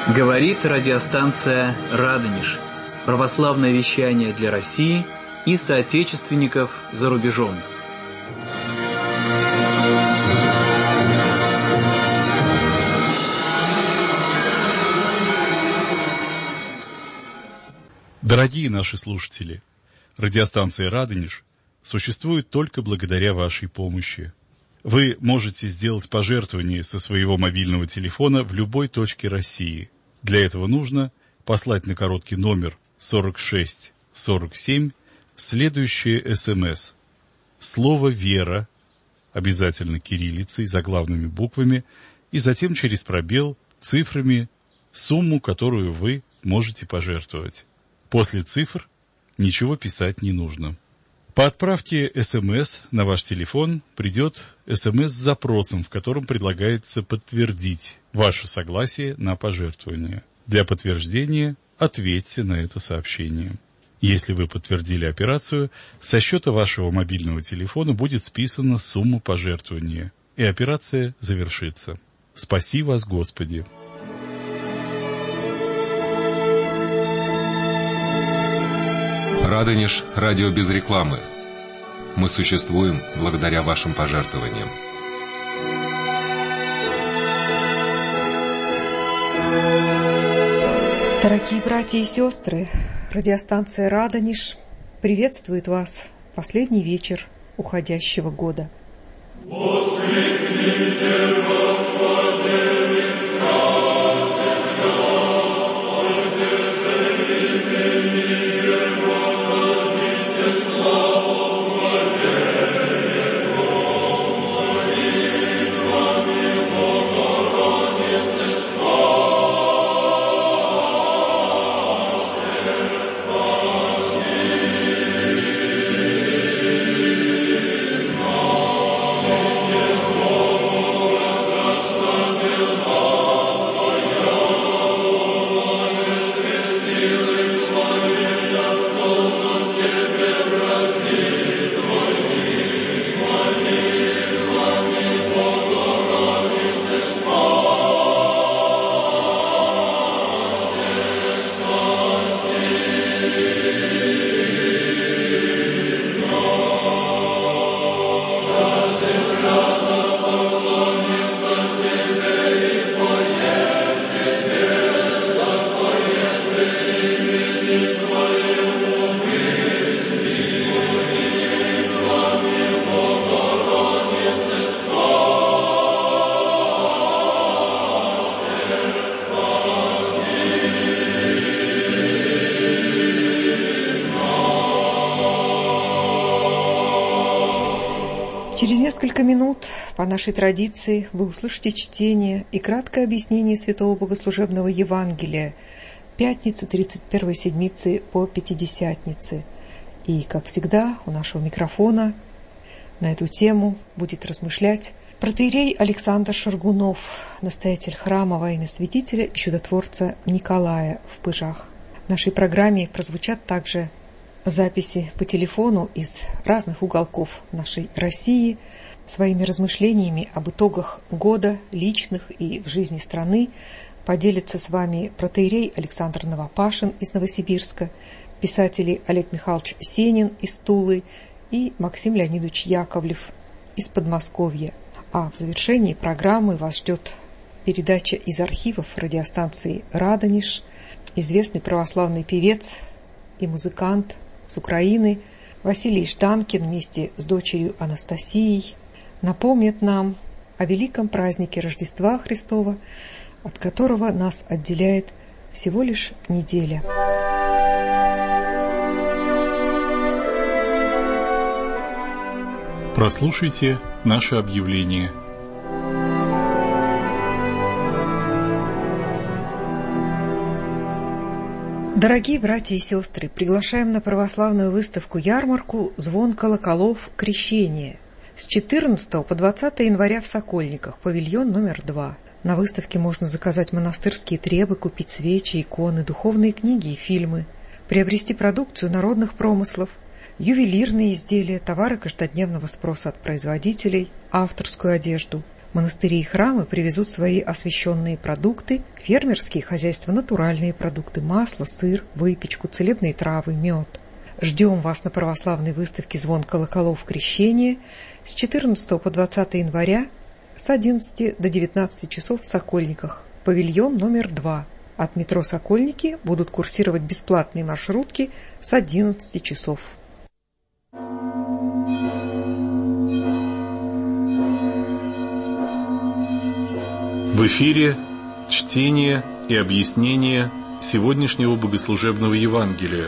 Говорит радиостанция «Радонеж». Православное вещание для России и соотечественников за рубежом. Дорогие наши слушатели, радиостанция «Радонеж» существует только благодаря вашей помощи. Вы можете сделать пожертвование со своего мобильного телефона в любой точке России. Для этого нужно послать на короткий номер 4647 следующее СМС. Слово «Вера», обязательно кириллицей, заглавными буквами, и затем через пробел цифрами сумму, которую вы можете пожертвовать. После цифр ничего писать не нужно. По отправке СМС на ваш телефон придет СМС с запросом, в котором предлагается подтвердить ваше согласие на пожертвование. Для подтверждения ответьте на это сообщение. Если вы подтвердили операцию, со счета вашего мобильного телефона будет списана сумма пожертвования, и операция завершится. Спаси вас, Господи! Радонеж – радио без рекламы. Мы существуем благодаря вашим пожертвованиям. Дорогие братья и сестры, радиостанция «Радонеж» приветствует вас в последний вечер уходящего года. Через несколько минут, по нашей традиции, вы услышите чтение и краткое объяснение Святого Богослужебного Евангелия пятницы 31-й седмицы по Пятидесятнице. И, как всегда, у нашего микрофона на эту тему будет размышлять протоиерей Александр Шаргунов, настоятель храма во имя святителя и чудотворца Николая в Пыжах. В нашей программе прозвучат также записи по телефону из разных уголков нашей России. Своими размышлениями об итогах года, личных и в жизни страны, поделится с вами протоиерей Александр Новопашин из Новосибирска, писатели Олег Михайлович Сенин из Тулы и Максим Леонидович Яковлев из Подмосковья. А в завершении программы вас ждет передача из архивов радиостанции «Радонеж». Известный православный певец и музыкант с Украины Василий Жданкин вместе с дочерью Анастасией напомнит нам о великом празднике Рождества Христова, от которого нас отделяет всего лишь неделя. Прослушайте наше объявление. Дорогие братья и сестры, приглашаем на православную выставку-ярмарку «Звон колоколов. Крещение» с 14 по 20 января в Сокольниках, павильон номер 2. На выставке можно заказать монастырские требы, купить свечи, иконы, духовные книги и фильмы, приобрести продукцию народных промыслов, ювелирные изделия, товары каждодневного спроса от производителей, авторскую одежду. Монастыри и храмы привезут свои освященные продукты, фермерские хозяйства натуральные продукты, масло, сыр, выпечку, целебные травы, мед. Ждем вас на православной выставке «Звон колоколов Крещения» с 14 по 20 января с 11 до 19 часов в Сокольниках, павильон номер 2. От метро «Сокольники» будут курсировать бесплатные маршрутки с 11 часов. В эфире чтение и объяснение сегодняшнего богослужебного Евангелия.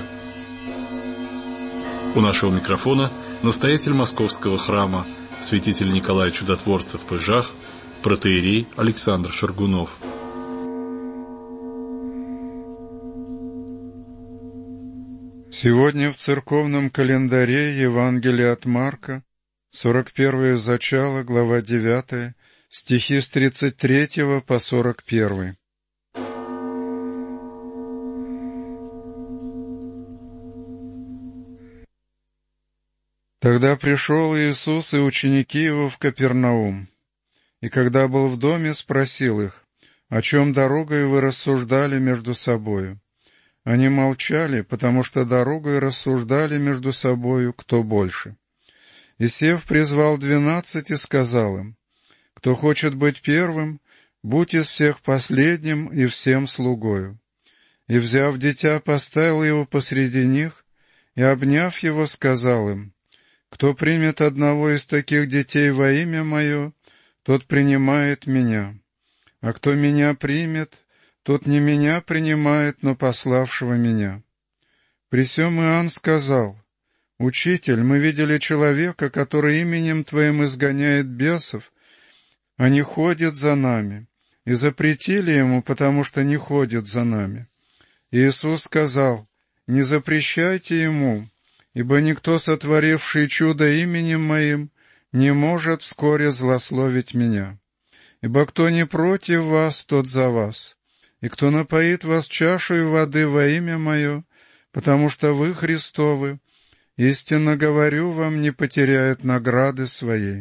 У нашего микрофона настоятель Московского храма, святитель Николай Чудотворцев Пыжах, протоиерей Александр Шаргунов. Сегодня в церковном календаре Евангелие от Марка, 41 зачало, глава 9, стихи с 33 по 41. Тогда пришел Иисус и ученики Его в Капернаум, и когда был в доме, спросил их, о чем дорогой вы рассуждали между собою. Они молчали, потому что дорогой рассуждали между собою, кто больше. И сев, призвал 12 и сказал им, кто хочет быть первым, будь из всех последним и всем слугою. И, взяв дитя, поставил его посреди них, и, обняв его, сказал им, кто примет одного из таких детей во имя мое, тот принимает меня, а кто меня примет, тот не меня принимает, но пославшего меня. При сем Иоанн сказал, «Учитель, мы видели человека, который именем Твоим изгоняет бесов, а не ходит за нами, и запретили ему, потому что не ходит за нами». Иисус сказал, «Не запрещайте ему, ибо никто, сотворивший чудо именем Моим, не может вскоре злословить Меня. Ибо кто не против вас, тот за вас, и кто напоит вас чашей воды во имя Мое, потому что вы Христовы, истинно говорю вам, не потеряет награды своей».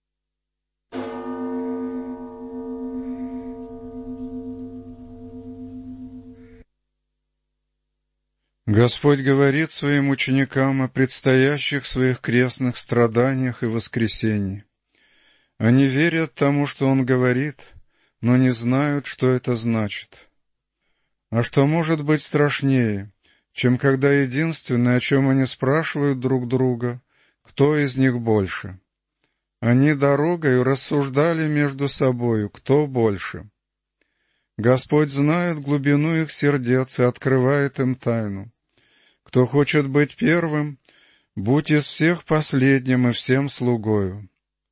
Господь говорит своим ученикам о предстоящих своих крестных страданиях и воскресении. Они верят тому, что Он говорит, но не знают, что это значит. А что может быть страшнее, чем когда единственное, о чем они спрашивают друг друга, кто из них больше? Они дорогою рассуждали между собою, кто больше. Господь знает глубину их сердец и открывает им тайну. Кто хочет быть первым, будь из всех последним и всем слугою.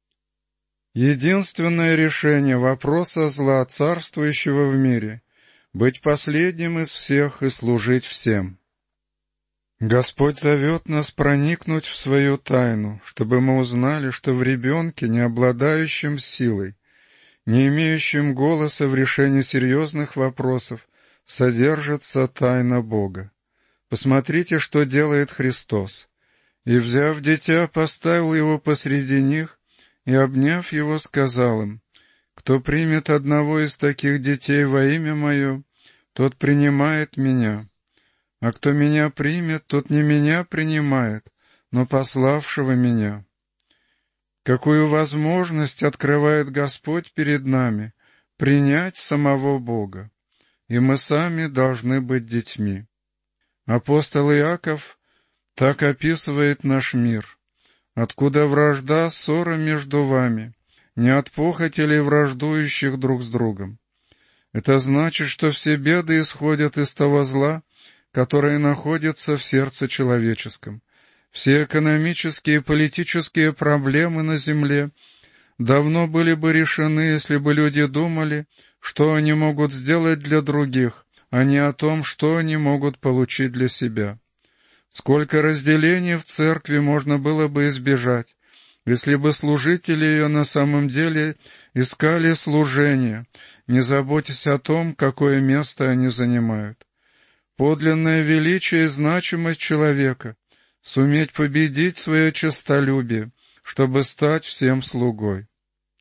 Единственное решение вопроса зла, царствующего в мире, быть последним из всех и служить всем. Господь зовет нас проникнуть в свою тайну, чтобы мы узнали, что в ребенке, не обладающем силой, не имеющем голоса в решении серьезных вопросов, содержится тайна Бога. Посмотрите, что делает Христос. И, взяв дитя, поставил его посреди них, и, обняв его, сказал им, кто примет одного из таких детей во имя Мое, тот принимает Меня, а кто Меня примет, тот не Меня принимает, но пославшего Меня. Какую возможность открывает Господь перед нами принять самого Бога, и мы сами должны быть детьми. Апостол Иаков так описывает наш мир. Откуда вражда, ссора между вами, не от похоти ли враждующих друг с другом? Это значит, что все беды исходят из того зла, которое находится в сердце человеческом. Все экономические и политические проблемы на земле давно были бы решены, если бы люди думали, что они могут сделать для других, а не о том, что они могут получить для себя. Сколько разделений в церкви можно было бы избежать, если бы служители ее на самом деле искали служение, не заботясь о том, какое место они занимают. Подлинное величие и значимость человека — суметь победить свое честолюбие, чтобы стать всем слугой.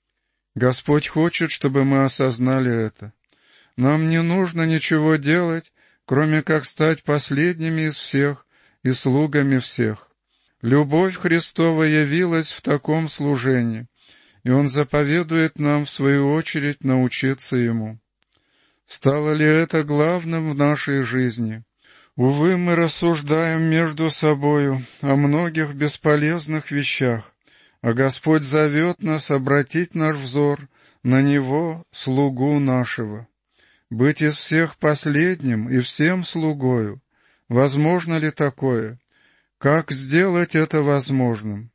Господь хочет, чтобы мы осознали это. Нам не нужно ничего делать, кроме как стать последними из всех и слугами всех. Любовь Христова явилась в таком служении, и Он заповедует нам, в свою очередь, научиться Ему. Стало ли это главным в нашей жизни? Увы, мы рассуждаем между собою о многих бесполезных вещах, а Господь зовет нас обратить наш взор на Него, слугу нашего. Быть из всех последним и всем слугою. Возможно ли такое? Как сделать это возможным?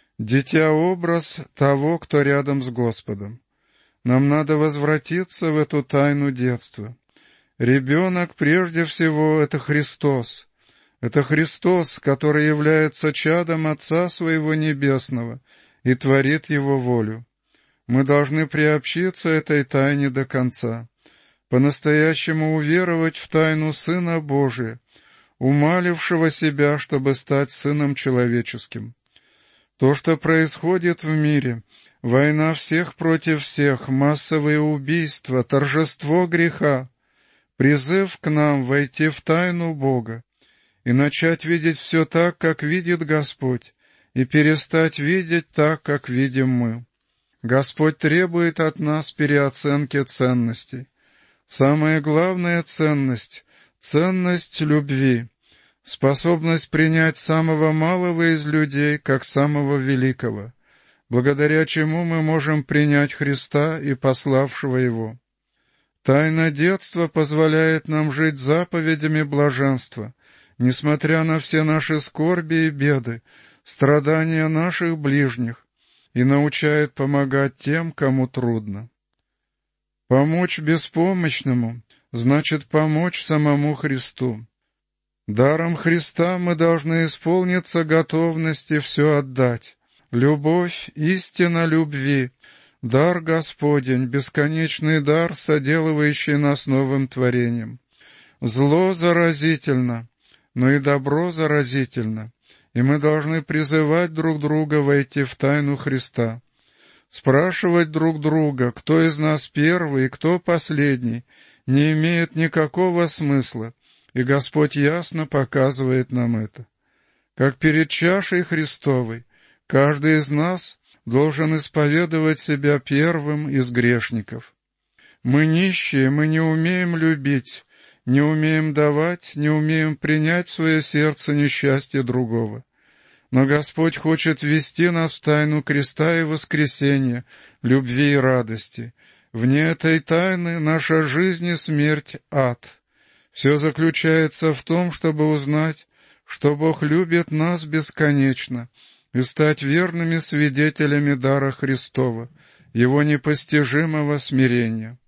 Дитя-образ того, кто рядом с Господом. Нам надо возвратиться в эту тайну детства. Ребенок, прежде всего, это Христос. Это Христос, который является чадом Отца Своего Небесного и творит Его волю. Мы должны приобщиться этой тайне до конца, по-настоящему уверовать в тайну Сына Божия, умалившего себя, чтобы стать Сыном Человеческим. То, что происходит в мире, война всех против всех, массовые убийства, торжество греха, призыв к нам войти в тайну Бога и начать видеть все так, как видит Господь, и перестать видеть так, как видим мы. Господь требует от нас переоценки ценностей. Самая главная ценность — ценность любви, способность принять самого малого из людей как самого великого, благодаря чему мы можем принять Христа и пославшего Его. Тайна детства позволяет нам жить заповедями блаженства, несмотря на все наши скорби и беды, страдания наших ближних, и научает помогать тем, кому трудно. Помочь беспомощному значит помочь самому Христу. Даром Христа мы должны исполниться готовности все отдать. Любовь, истина любви, дар Господень, бесконечный дар, соделывающий нас новым творением. Зло заразительно, но и добро заразительно, и мы должны призывать друг друга войти в тайну Христа. Спрашивать друг друга, кто из нас первый и кто последний, не имеет никакого смысла, и Господь ясно показывает нам это. Как перед чашей Христовой, каждый из нас должен исповедовать себя первым из грешников. Мы нищие, мы не умеем любить, не умеем давать, не умеем принять в свое сердце несчастье другого. Но Господь хочет ввести нас в тайну креста и воскресения, любви и радости. Вне этой тайны наша жизнь и смерть — ад. Все заключается в том, чтобы узнать, что Бог любит нас бесконечно, и стать верными свидетелями дара Христова, Его непостижимого смирения.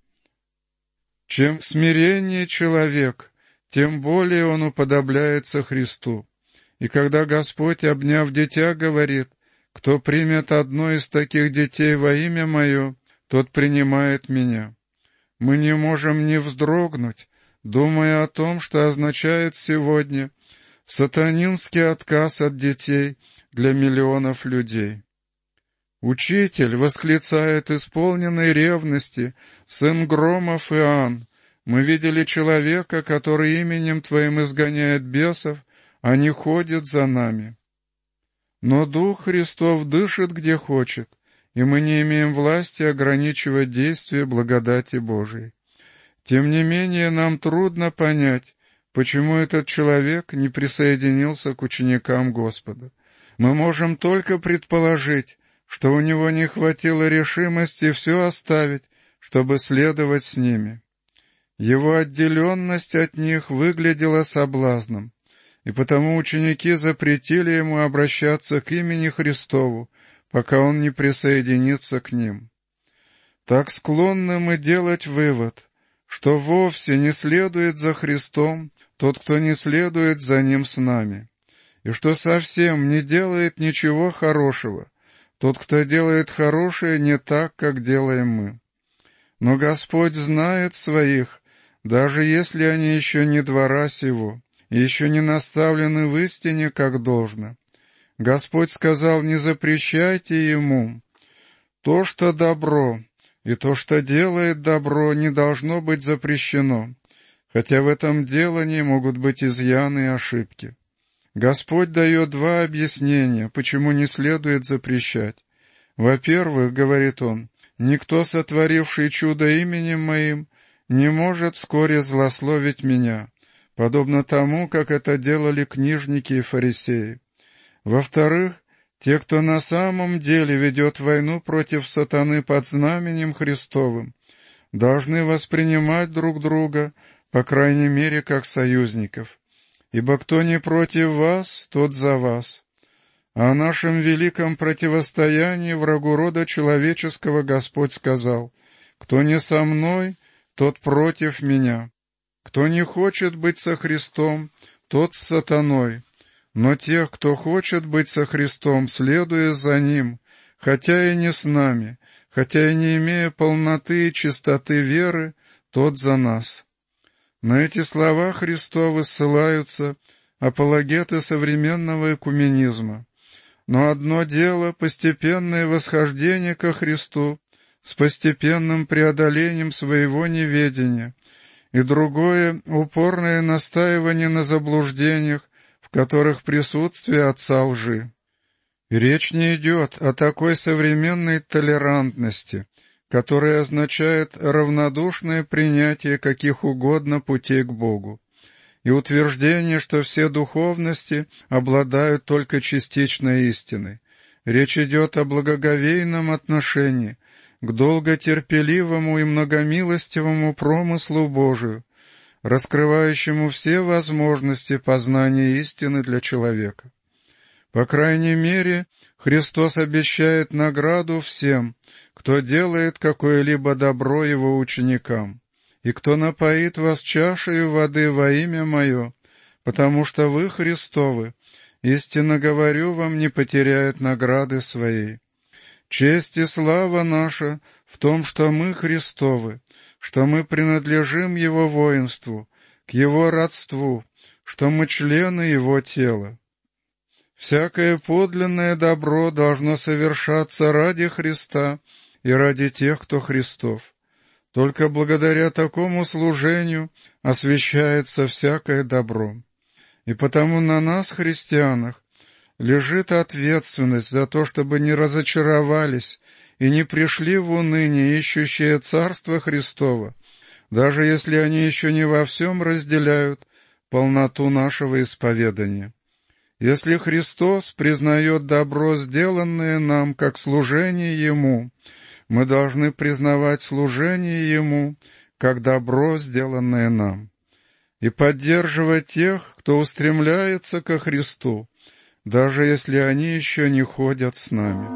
Чем смиреннее человек, тем более он уподобляется Христу. И когда Господь, обняв дитя, говорит: «Кто примет одно из таких детей во имя Мое, тот принимает Меня», мы не можем не вздрогнуть, думая о том, что означает сегодня сатанинский отказ от детей для миллионов людей. «Учитель», — восклицает исполненный ревности сын громов Иоанн, «мы видели человека, который именем Твоим изгоняет бесов, а не ходит за нами». Но Дух Христов дышит где хочет, и мы не имеем власти ограничивать действие благодати Божией. Тем не менее, нам трудно понять, почему этот человек не присоединился к ученикам Господа. Мы можем только предположить, что у него не хватило решимости все оставить, чтобы следовать с ними. Его отделенность от них выглядела соблазном, и потому ученики запретили ему обращаться к имени Христову, пока он не присоединится к ним. Так склонны мы делать вывод, что вовсе не следует за Христом тот, кто не следует за Ним с нами, и что совсем не делает ничего хорошего тот, кто делает хорошее не так, как делаем мы. Но Господь знает своих, даже если они еще не двора сего, и еще не наставлены в истине, как должно. Господь сказал: «Не запрещайте ему. То, что добро, и то, что делает добро, не должно быть запрещено, хотя в этом делании могут быть изъяны и ошибки. Господь дает два объяснения, почему не следует запрещать. Во-первых, говорит Он, «Никто, сотворивший чудо именем Моим, не может вскоре злословить Меня, подобно тому, как это делали книжники и фарисеи». Во-вторых, те, кто на самом деле ведет войну против сатаны под знаменем Христовым, должны воспринимать друг друга, по крайней мере, как союзников. Ибо кто не против вас, тот за вас. А о нашем великом противостоянии врагу рода человеческого Господь сказал: «Кто не со мной, тот против меня. Кто не хочет быть со Христом, тот с сатаной. Но тех, кто хочет быть со Христом, следуя за Ним, хотя и не с нами, хотя и не имея полноты и чистоты веры, тот за нас». На эти слова Христовы ссылаются апологеты современного экуменизма. Но одно дело — постепенное восхождение ко Христу с постепенным преодолением своего неведения, и другое — упорное настаивание на заблуждениях, в которых присутствие отца лжи. И речь не идет о такой современной толерантности, которая означает равнодушное принятие каких угодно путей к Богу, и утверждение, что все духовности обладают только частичной истиной. Речь идет о благоговейном отношении к долготерпеливому и многомилостивому промыслу Божию, раскрывающему все возможности познания истины для человека. По крайней мере, Христос обещает награду всем, кто делает какое-либо добро Его ученикам, и кто напоит вас чашею воды во имя Мое, потому что вы Христовы, истинно говорю вам, не потеряет награды своей. Честь и слава наша в том, что мы Христовы, что мы принадлежим Его воинству, к Его родству, что мы члены Его тела. Всякое подлинное добро должно совершаться ради Христа и ради тех, кто Христов. Только благодаря такому служению освящается всякое добро. И потому на нас, христианах, лежит ответственность за то, чтобы не разочаровались и не пришли в уныние ищущие Царство Христово, даже если они еще не во всем разделяют полноту нашего исповедания. Если Христос признает добро, сделанное нам, как служение Ему, мы должны признавать служение Ему, как добро, сделанное нам, и поддерживать тех, кто устремляется ко Христу, даже если они еще не ходят с нами.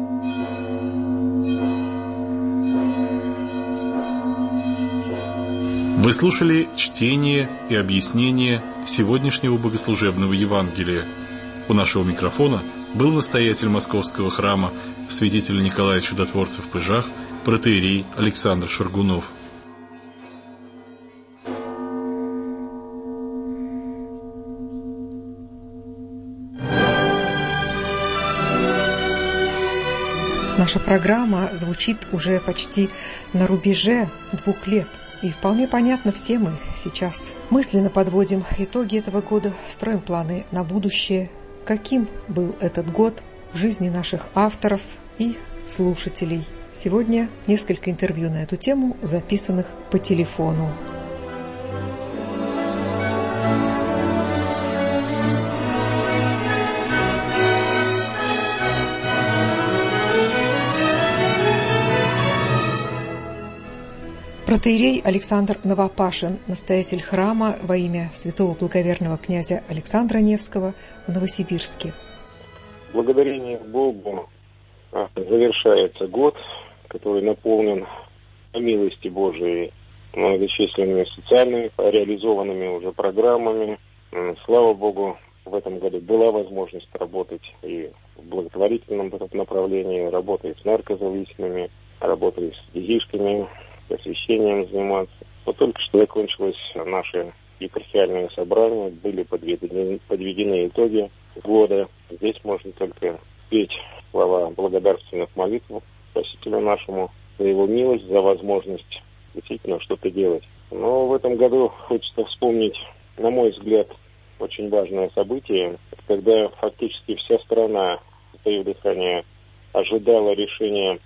Вы слушали чтение и объяснение сегодняшнего богослужебного Евангелия. У нашего микрофона был настоятель Московского храма святителя Николая Чудотворца в Пыжах, протоиерей Александр Шаргунов. Наша программа звучит уже почти на рубеже 2 лет. И вполне понятно, все мы сейчас мысленно подводим итоги этого года, строим планы на будущее. Каким был этот год в жизни наших авторов и слушателей? Сегодня несколько интервью на эту тему, записанных по телефону. Протоиерей Александр Новопашин, настоятель храма во имя святого благоверного князя Александра Невского в Новосибирске. Благодарение Богу завершается год, который наполнен по милости Божией многочисленными социальными реализованными уже программами. Слава Богу, в этом году была возможность работать и в благотворительном направлении, работать с наркозависимыми, работать с детишками, освящением заниматься. Вот только что закончилось наше епархиальное собрание, были подведены итоги года. Здесь можно только петь слова благодарственных молитв Спасителю нашему за его милость, за возможность действительно что-то делать. Но в этом году хочется вспомнить, на мой взгляд, очень важное событие, когда фактически вся страна, затаив дыхание, ожидала решения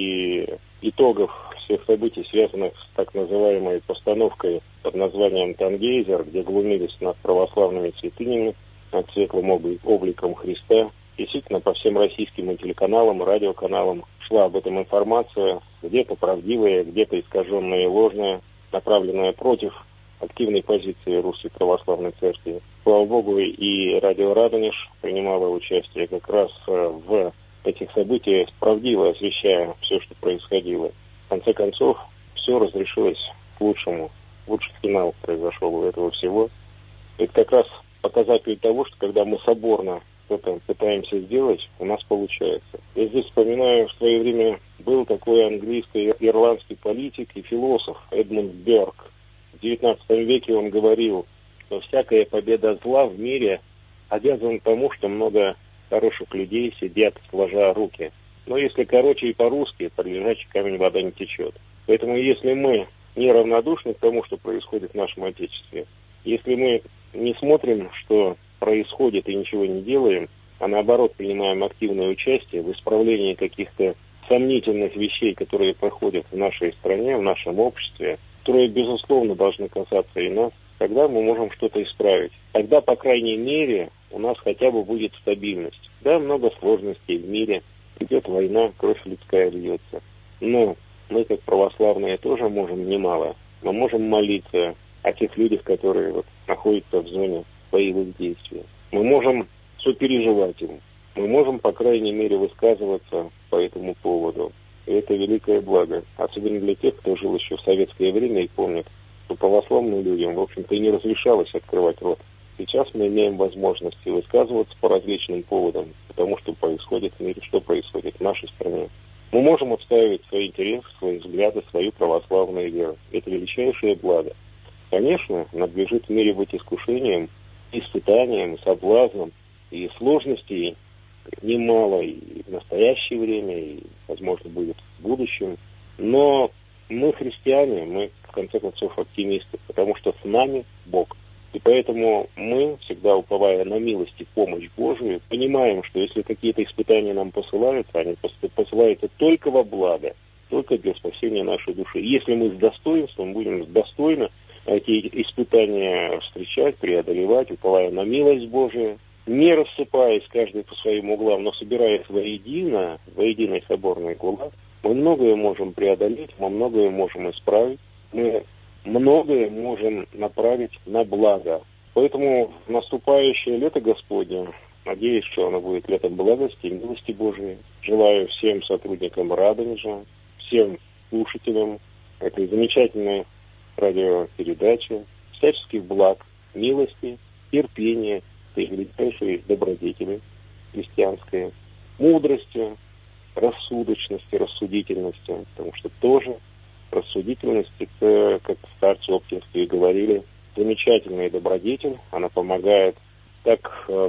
и итогов всех событий, связанных с так называемой постановкой под названием «Тангейзер», где глумились над православными святынями, над светлым обликом Христа. Действительно, по всем российским телеканалам, радиоканалам шла об этом информация, где-то правдивая, где-то искаженная и ложная, направленная против активной позиции Русской Православной Церкви. Слава Богу, и радио «Радонеж» принимало участие как раз в этих событиях, правдиво освещая все, что происходило. В конце концов, все разрешилось к лучшему. Лучший финал произошел у этого всего. Это как раз показатель того, что когда мы соборно что-то пытаемся сделать, у нас получается. Я здесь вспоминаю, в свое время был такой английско-ирландский политик и философ Эдмунд Бёрк. В XIX веке он говорил, что всякая победа зла в мире обязана тому, что много хороших людей сидят, сложа руки. Но если короче и по-русски, под лежачий камень вода не течет. Поэтому если мы не равнодушны к тому, что происходит в нашем Отечестве, если мы не смотрим, что происходит, и ничего не делаем, а наоборот принимаем активное участие в исправлении каких-то сомнительных вещей, которые проходят в нашей стране, в нашем обществе, которые, безусловно, должны касаться и нас, тогда мы можем что-то исправить. Тогда, по крайней мере, у нас хотя бы будет стабильность. Да, много сложностей в мире, идет война, кровь людская льется. Но мы, как православные, тоже можем немало. Мы можем молиться о тех людях, которые находятся в зоне боевых действий. Мы можем сопереживать им. Мы можем, по крайней мере, высказываться по этому поводу. И это великое благо. Особенно для тех, кто жил еще в советское время и помнит, что православным людям, в общем-то, и не разрешалось открывать рот. Сейчас мы имеем возможность высказываться по различным поводам, потому что происходит в мире, что происходит в нашей стране. Мы можем отстаивать свои интересы, свои взгляды, свою православную веру. Это величайшее благо. Конечно, надлежит в мире быть искушением, испытанием, соблазном, и сложностей немало и в настоящее время, и, возможно, будет в будущем. Но мы христиане, мы, в конце концов, оптимисты, потому что с нами Бог. И поэтому мы, всегда уповая на милость и помощь Божию, понимаем, что если какие-то испытания нам посылаются, они посылаются только во благо, только для спасения нашей души. И если мы с достоинством будем достойно эти испытания встречать, преодолевать, уповая на милость Божию, не рассыпаясь каждый по своим углам, но собираясь воедино, в единый соборный кулак, мы многое можем преодолеть, мы многое можем исправить, мы многое можем направить на благо. Поэтому в наступающее лето Господне, надеюсь, что оно будет летом благости и милости Божией. Желаю всем сотрудникам Радонежа, всем слушателям этой замечательной радиопередачи всяческих благ, милости, терпения, и величайшей добродетели христианской, мудрости, рассудочности, рассудительности, потому что тоже рассудительность, это, как старцы оптинские говорили, замечательный добродетель, она помогает так в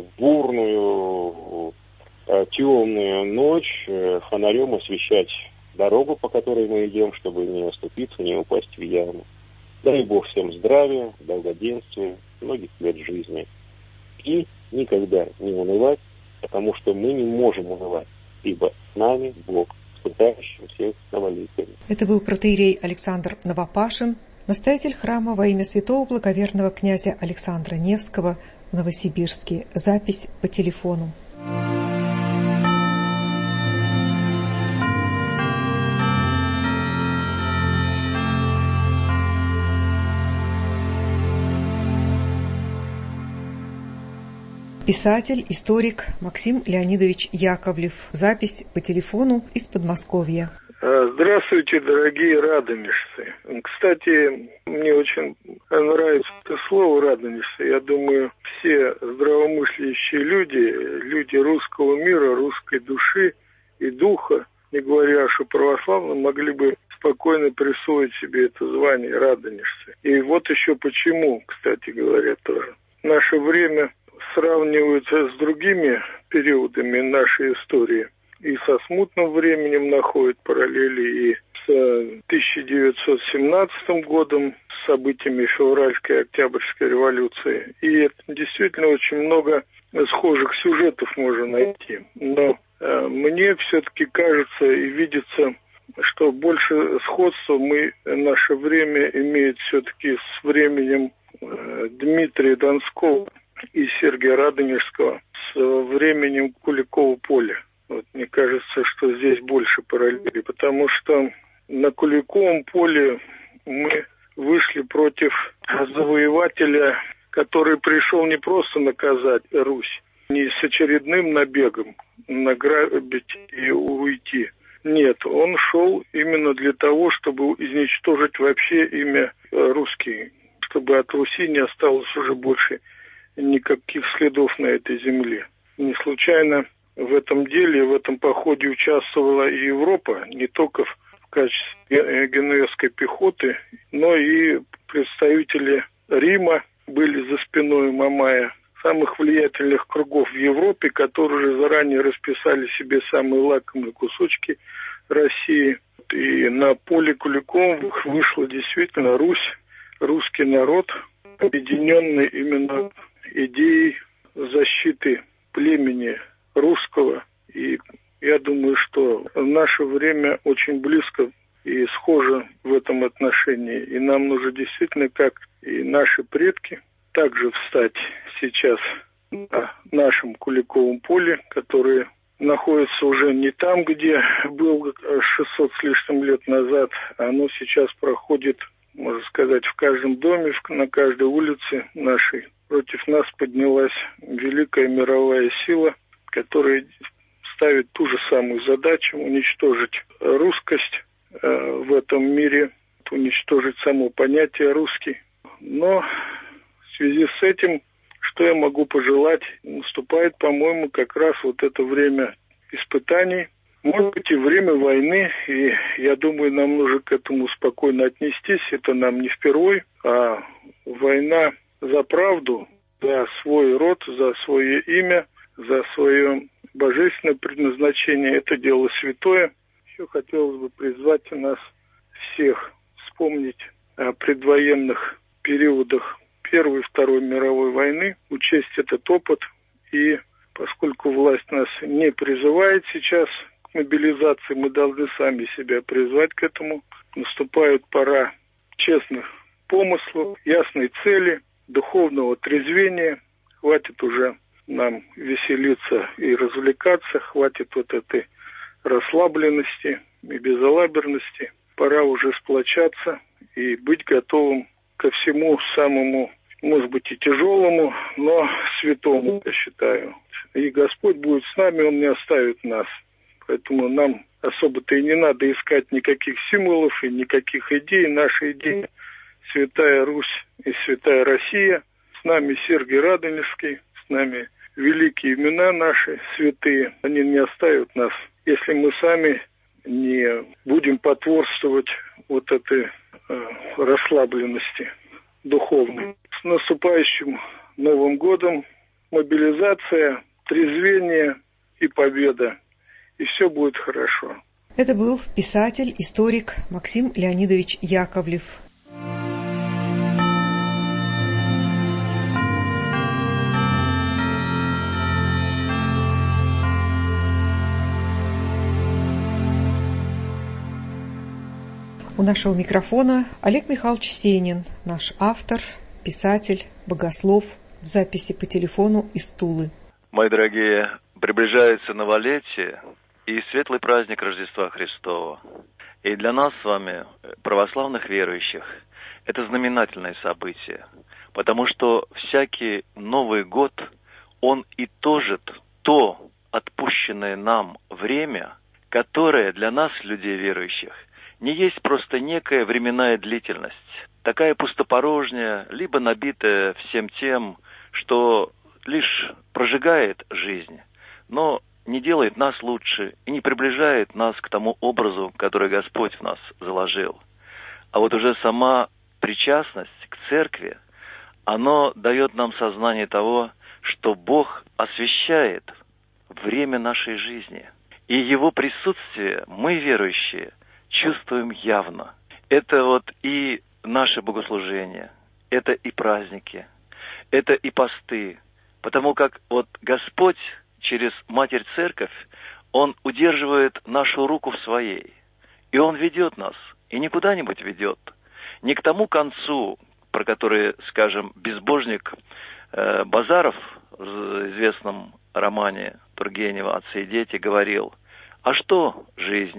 бурную, темную ночь фонарем освещать дорогу, по которой мы идем, чтобы не оступиться, не упасть в яму. Дай Бог всем здравия, благоденствия, многих лет жизни. И никогда не унывать, потому что мы не можем унывать, ибо с нами Бог, спасающий всех новолетиями. Это был протоиерей Александр Новопашин, настоятель храма во имя святого благоверного князя Александра Невского в Новосибирске. Запись по телефону. Писатель, историк Максим Леонидович Яковлев. Запись по телефону из Подмосковья. Здравствуйте, дорогие радонежцы. Кстати, мне очень нравится это слово радонежцы. Я думаю, все здравомыслящие люди русского мира, русской души и духа, не говоря уж о православном, могли бы спокойно присвоить себе это звание радонежцы. И вот еще почему, кстати говоря, тоже. В наше время сравниваются с другими периодами нашей истории и со смутным временем находят параллели, и с 1917 годом, с событиями февральской и октябрьской революции. И это действительно очень много схожих сюжетов можно найти. Но мне все-таки кажется и видится, что больше сходства наше время имеет все-таки с временем Дмитрия Донского и Сергия Радонежского, с временем Куликова поля. Вот, мне кажется, что здесь больше параллелей, потому что на Куликовом поле мы вышли против завоевателя, который пришел не просто наказать Русь, не с очередным набегом награбить и уйти. Нет, он шел именно для того, чтобы изничтожить вообще имя русский, чтобы от Руси не осталось уже больше никаких следов на этой земле. Не случайно в этом деле, в этом походе участвовала и Европа, не только в качестве генуэзской пехоты, но и представители Рима были за спиной Мамая, самых влиятельных кругов в Европе, которые уже заранее расписали себе самые лакомые кусочки России. И на поле Куликовом вышла действительно Русь, русский народ, объединенный именно идеей защиты племени русского. И я думаю, что наше время очень близко и схоже в этом отношении. И нам нужно действительно, как и наши предки, также встать сейчас на нашем Куликовом поле, которое находится уже не там, где был 600 с лишним лет назад. Оно сейчас проходит, можно сказать, в каждом доме, на каждой улице нашей. Против нас поднялась великая мировая сила, которая ставит ту же самую задачу — уничтожить русскость в этом мире, уничтожить само понятие «русский». Но в связи с этим, что я могу пожелать, наступает, по-моему, как раз вот это время испытаний, может быть, и время войны, и я думаю, нам нужно к этому спокойно отнестись, это нам не впервой, а война за правду, за свой род, за свое имя, за свое божественное предназначение, это дело святое. Еще хотелось бы призвать нас всех вспомнить о предвоенных периодах Первой и Второй мировой войны, учесть этот опыт. И поскольку власть нас не призывает сейчас к мобилизации, мы должны сами себя призвать к этому. Наступает пора честных помыслов, ясной цели, духовного трезвения. Хватит уже нам веселиться и развлекаться, хватит вот этой расслабленности и безалаберности. Пора уже сплочаться и быть готовым ко всему самому, может быть, и тяжелому, но святому, я считаю. И Господь будет с нами, Он не оставит нас. Поэтому нам особо-то и не надо искать никаких символов и никаких идей. Наши идеи — Святая Русь и Святая Россия. С нами Сергий Радонежский, с нами великие имена наши, святые. Они не оставят нас, если мы сами не будем потворствовать вот этой расслабленности духовной. С наступающим Новым годом! Мобилизация, трезвение и победа. И все будет хорошо. Это был писатель, историк Максим Леонидович Яковлев. У нашего микрофона Олег Михайлович Сенин, наш автор, писатель, богослов, в записи по телефону из Тулы. Мои дорогие, приближается новолетие и светлый праздник Рождества Христова. И для нас с вами, православных верующих, это знаменательное событие, потому что всякий Новый год, он итожит то отпущенное нам время, которое для нас, людей верующих, не есть просто некая временная длительность, такая пустопорожняя, либо набитая всем тем, что лишь прожигает жизнь, но не делает нас лучше и не приближает нас к тому образу, который Господь в нас заложил. А вот уже сама причастность к церкви, оно дает нам сознание того, что Бог освящает время нашей жизни. И Его присутствие мы, верующие, чувствуем явно. Это вот и наше богослужение, это и праздники, это и посты. Потому как вот Господь через Матерь Церковь, Он удерживает нашу руку в своей. И Он ведет нас, и не куда-нибудь ведет. Не к тому концу, про который, скажем, безбожник Базаров в известном романе Тургенева «Отцы и дети» говорил: а что жизнь?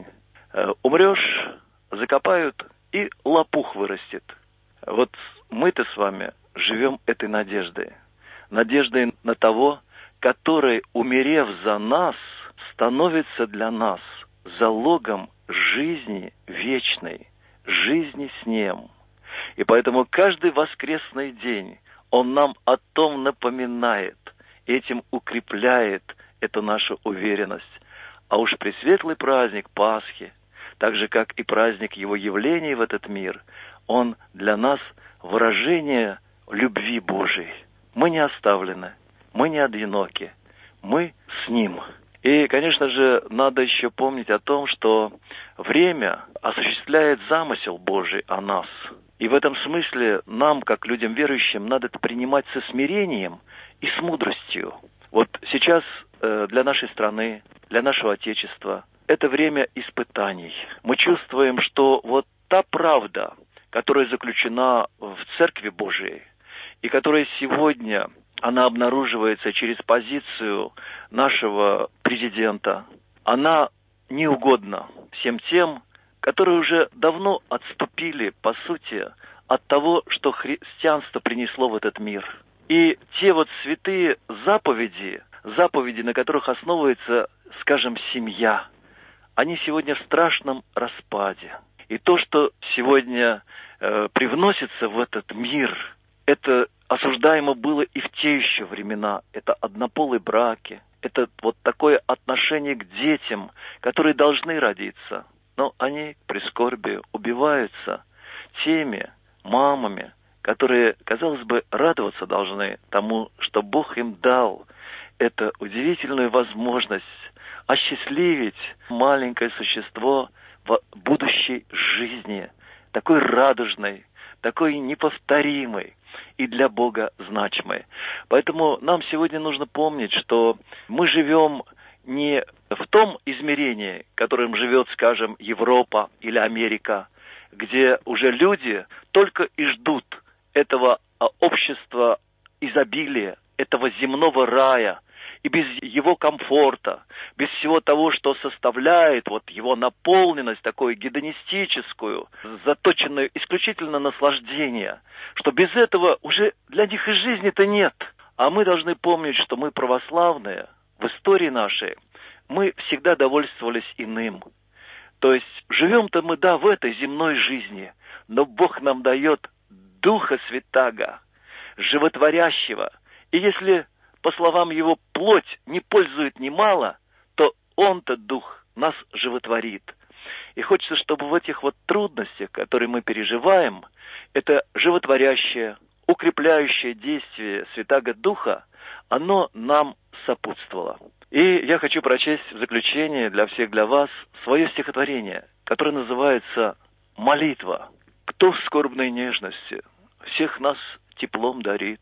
Умрешь, закопают, и лопух вырастет. Вот мы-то с вами живем этой надеждой. Надеждой на того, который, умерев за нас, становится для нас залогом жизни вечной, жизни с Ним. И поэтому каждый воскресный день Он нам о том напоминает, этим укрепляет эту нашу уверенность. А уж пресветлый праздник Пасхи, так же, как и праздник Его явления в этот мир, он для нас выражение любви Божией. Мы не оставлены, мы не одиноки, мы с Ним. И, конечно же, надо еще помнить о том, что время осуществляет замысел Божий о нас. И в этом смысле нам, как людям верующим, надо это принимать со смирением и с мудростью. Вот сейчас для нашей страны, для нашего Отечества это время испытаний. Мы чувствуем, что вот та правда, которая заключена в Церкви Божией, и которая сегодня, она обнаруживается через позицию нашего президента, она неугодна всем тем, которые уже давно отступили, по сути, от того, что христианство принесло в этот мир. И те вот святые заповеди, на которых основывается, скажем, семья, они сегодня в страшном распаде. И то, что сегодня привносится в этот мир, это осуждаемо было и в те еще времена. Это однополые браки, это вот такое отношение к детям, которые должны родиться. Но они, к прискорбию, убиваются теми мамами, которые, казалось бы, радоваться должны тому, что Бог им дал эту удивительную возможность осчастливить маленькое существо в будущей жизни, такой радужной, такой неповторимой и для Бога значимой. Поэтому нам сегодня нужно помнить, что мы живем не в том измерении, которым живет, скажем, Европа или Америка, где уже люди только и ждут этого общества изобилия, этого земного рая, и без его комфорта, без всего того, что составляет вот его наполненность, такую гедонистическую, заточенную исключительно на наслаждение, что без этого уже для них и жизни-то нет. А мы должны помнить, что мы православные, в истории нашей, мы всегда довольствовались иным. То есть живем-то мы, да, в этой земной жизни, но Бог нам дает Духа Святаго, животворящего. И если, по словам Его, плоть не пользует немало, то Он-то, Дух, нас животворит. И хочется, чтобы в этих вот трудностях, которые мы переживаем, это животворящее, укрепляющее действие Святаго Духа, оно нам сопутствовало. И я хочу прочесть в заключение для всех, для вас, свое стихотворение, которое называется «Молитва». Кто в скорбной нежности всех нас теплом дарит,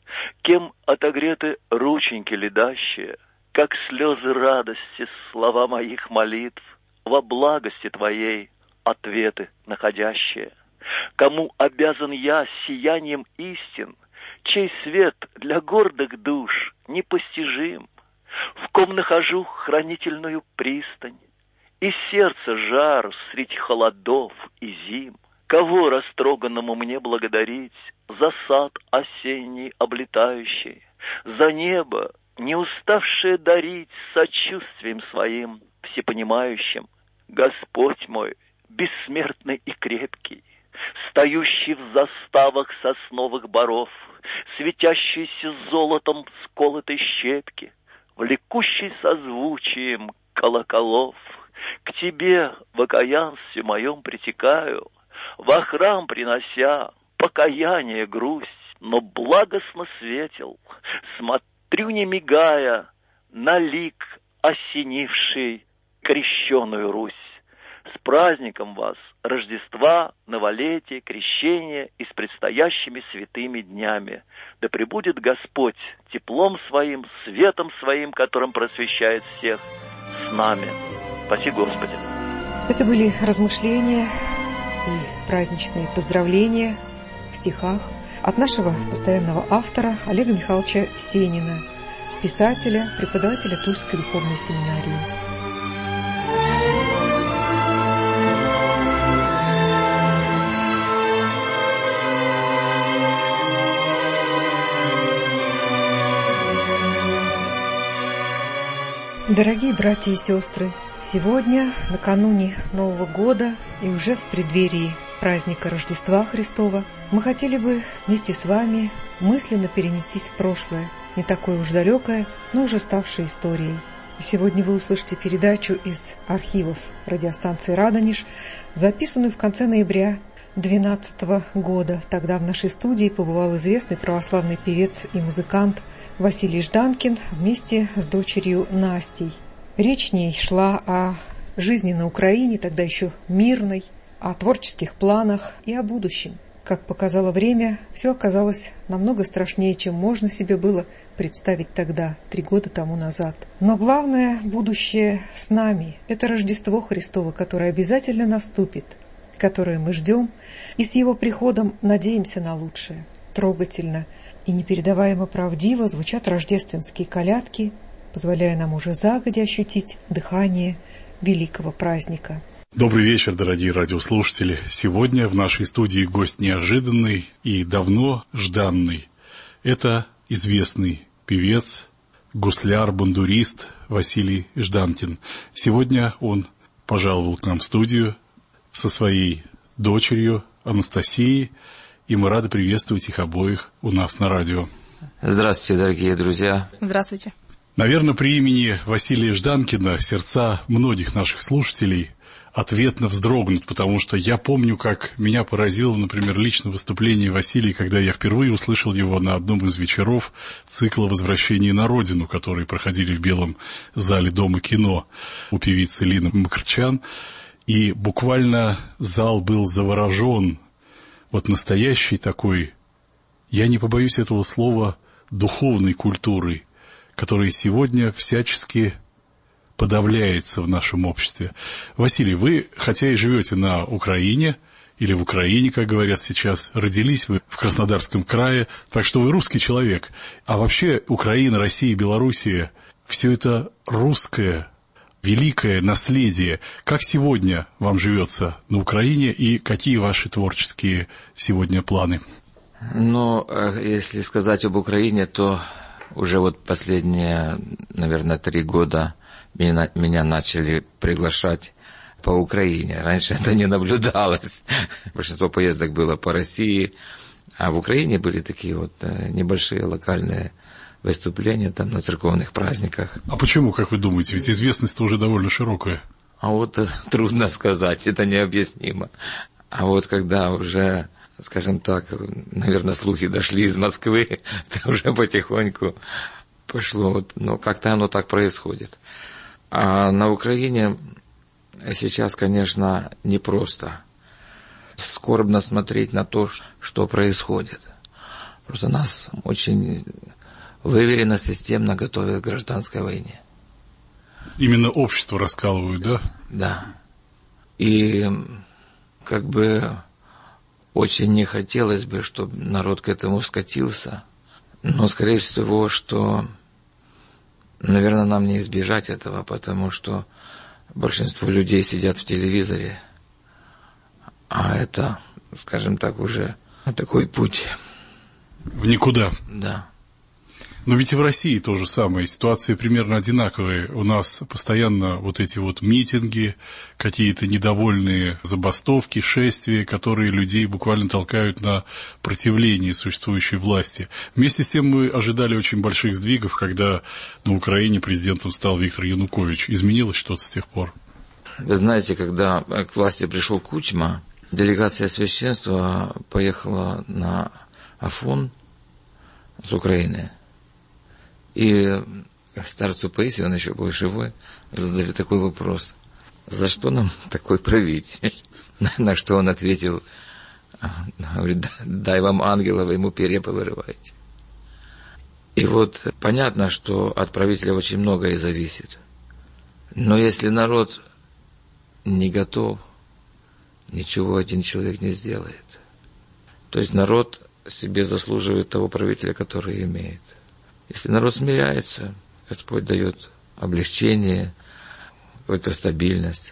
кем отогреты рученьки ледащие, как слезы радости слова моих молитв, во благости Твоей ответы находящие. Кому обязан я сиянием истин, чей свет для гордых душ непостижим, в ком нахожу хранительную пристань, и сердце жар средь холодов и зим. Кого растроганному мне благодарить за сад осенний облетающий, за небо, не уставшее дарить сочувствием своим всепонимающим? Господь мой, бессмертный и крепкий, стоящий в заставах сосновых боров, светящийся золотом сколотой щепки, влекущий созвучием колоколов, к Тебе в окаянстве моем притекаю, во храм принося покаяние грусть, но благостно светил, смотрю не мигая на лик осенивший крещеную Русь. С праздником вас, Рождества, Новолетия, Крещения и с предстоящими святыми днями. Да пребудет Господь теплом Своим, светом Своим, которым просвещает всех, с нами. Спаси Господи. Это были размышления и праздничные поздравления в стихах от нашего постоянного автора Олега Михайловича Сенина, писателя, преподавателя Тульской духовной семинарии. Дорогие братья и сестры, сегодня, накануне Нового года и уже в преддверии праздника Рождества Христова, мы хотели бы вместе с вами мысленно перенестись в прошлое, не такое уж далекое, но уже ставшее историей. И сегодня вы услышите передачу из архивов радиостанции «Радонеж», записанную в конце ноября 2012 года. Тогда в нашей студии побывал известный православный певец и музыкант Василий Жданкин вместе с дочерью Настей. Речь в ней шла о жизни на Украине, тогда еще мирной, о творческих планах и о будущем. Как показало время, все оказалось намного страшнее, чем можно себе было представить тогда, 3 года тому назад. Но главное будущее с нами. Это Рождество Христово, которое обязательно наступит, которое мы ждем, и с его приходом надеемся на лучшее. Трогательно и непередаваемо правдиво звучат рождественские колядки, позволяя нам уже загодя ощутить дыхание великого праздника. Добрый вечер, дорогие радиослушатели. Сегодня в нашей студии гость неожиданный и давно жданный. Это известный певец, гусляр, бандурист Василий Жданкин. Сегодня он пожаловал к нам в студию со своей дочерью Анастасией, и мы рады приветствовать их обоих у нас на радио. Здравствуйте, дорогие друзья. Здравствуйте. Наверное, при имени Василия Жданкина сердца многих наших слушателей ответно вздрогнут, потому что я помню, как меня поразило, например, лично выступление Василия, когда я впервые услышал его на одном из вечеров цикла «Возвращение на родину», которые проходили в Белом зале Дома кино у певицы Лины Макарчан. И буквально зал был заворожен вот настоящей такой, я не побоюсь этого слова, духовной культурой, которая сегодня всячески подавляется в нашем обществе. Василий, вы, хотя и живете на Украине, или в Украине, как говорят сейчас, родились вы в Краснодарском крае, так что вы русский человек. А вообще Украина, Россия, Белоруссия – все это русское, великое наследие. Как сегодня вам живется на Украине и какие ваши творческие сегодня планы? Ну, если сказать об Украине, то уже вот последние, наверное, 3 года меня начали приглашать по Украине. Раньше это не наблюдалось. Большинство поездок было по России, а в Украине были такие вот небольшие локальные выступления там на церковных праздниках. А почему, как вы думаете? Ведь известность-то уже довольно широкая. А вот трудно сказать, это необъяснимо. А вот когда уже, скажем так, наверное, слухи дошли из Москвы, то уже потихоньку пошло, вот, ну, как-то оно так происходит. А на Украине сейчас, конечно, непросто. Скорбно смотреть на то, что происходит. Просто нас очень выверенно, системно готовят к гражданской войне. Именно общество раскалывают, да? Да. И как бы очень не хотелось бы, чтобы народ к этому скатился. Но, скорее всего, что, наверное, нам не избежать этого, потому что большинство людей сидят в телевизоре. А это, скажем так, уже такой путь. В никуда. Да. Но ведь и в России то же самое, ситуация примерно одинаковая. У нас постоянно вот эти вот митинги, какие-то недовольные забастовки, шествия, которые людей буквально толкают на противление существующей власти. Вместе с тем мы ожидали очень больших сдвигов, когда на Украине президентом стал Виктор Янукович. Изменилось что-то с тех пор? Вы знаете, когда к власти пришел Кучма, делегация священства поехала на Афон с Украины. И старцу Паисию, он еще был живой, задали такой вопрос. за что нам такой правитель? На что он ответил, говорит, дай вам ангела, вы ему перья повырываете. И вот понятно, что от правителя очень многое зависит. Но если народ не готов, ничего один человек не сделает. То есть народ себе заслуживает того правителя, который имеет. Если народ смиряется, Господь дает облегчение, какую-то стабильность.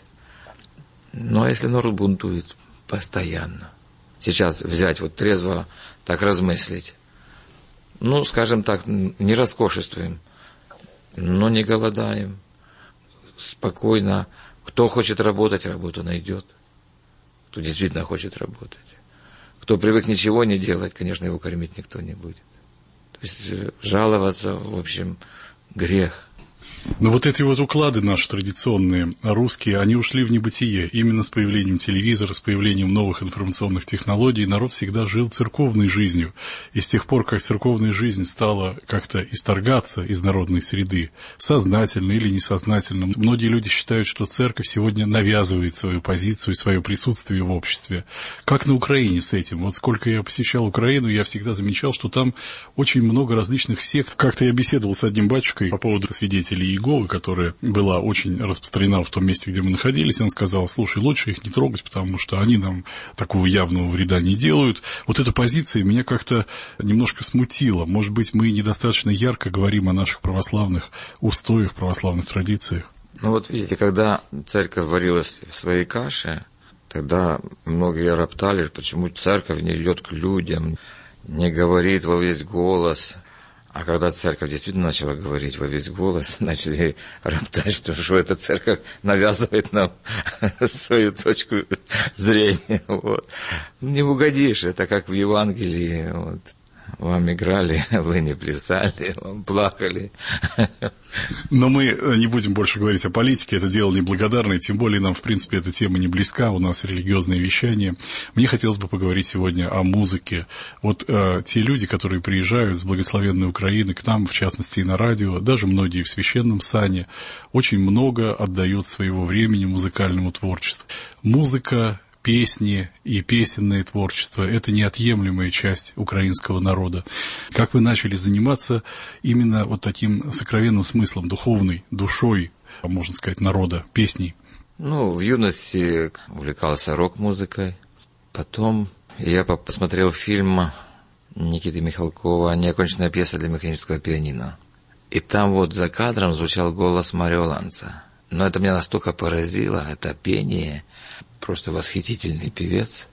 Но если народ бунтует постоянно, сейчас взять вот трезво так размыслить, ну, скажем так, не роскошествуем, но не голодаем, спокойно. Кто хочет работать, работу найдет. Кто действительно хочет работать. Кто привык ничего не делать, конечно, его кормить никто не будет. То есть жаловаться, в общем, грех. Но вот эти вот уклады наши традиционные, русские, они ушли в небытие. Именно с появлением телевизора, с появлением новых информационных технологий народ всегда жил церковной жизнью. И с тех пор, как церковная жизнь стала как-то исторгаться из народной среды, сознательно или несознательно, многие люди считают, что церковь сегодня навязывает свою позицию, свое присутствие в обществе. Как на Украине с этим? Вот сколько я посещал Украину, я всегда замечал, что там очень много различных сект. Как-то я беседовал с одним батюшкой по поводу свидетелей Иеговы, которая была очень распространена в том месте, где мы находились. Он сказал, слушай, лучше их не трогать, потому что они нам такого явного вреда не делают. Вот эта позиция меня как-то немножко смутила. Может быть, мы недостаточно ярко говорим о наших православных устоях, православных традициях. Ну вот видите, когда церковь варилась в своей каше, тогда многие роптали, почему церковь не идет к людям, не говорит во весь голос. А когда церковь действительно начала говорить во весь голос, начали роптать, что эта церковь навязывает нам свою точку зрения. Вот. Не угодишь, это как в Евангелии. Вот. Вам играли, вы не плясали, вам плакали. Но мы не будем больше говорить о политике, это дело неблагодарное, тем более нам, в принципе, эта тема не близка, у нас религиозное вещание. Мне хотелось бы поговорить сегодня о музыке. Вот те люди, которые приезжают с благословенной Украины к нам, в частности и на радио, даже многие в священном сане, очень много отдают своего времени музыкальному творчеству. Музыка, песни и песенное творчество – это неотъемлемая часть украинского народа. Как вы начали заниматься именно вот таким сокровенным смыслом, духовной, душой, можно сказать, народа, песней? Ну, в юности увлекался рок-музыкой. Потом я посмотрел фильм Никиты Михалкова «Неоконченная пьеса для механического пианино». И там вот за кадром звучал голос Марио Ланца. Но это меня настолько поразило, это пение. Просто восхитительный певец.